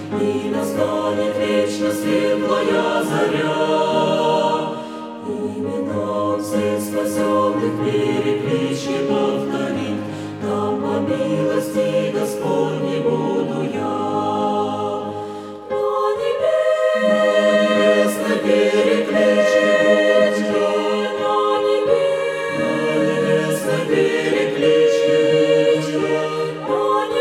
и настанет вечно светлая заря. Именам всех спасенных переклички повторит, там по милости Господней буду я. На небесной перекличке будь я, на небесной перекличке будь я, на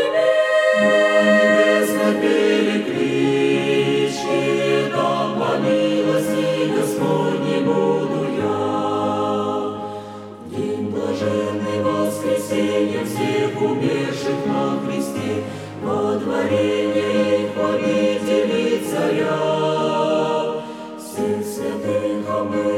небесной перекличке, там по милости Господней буду я. В день блаженный воскресенья всех умерших на Христе, водворение их победили царя. Всех святых омыл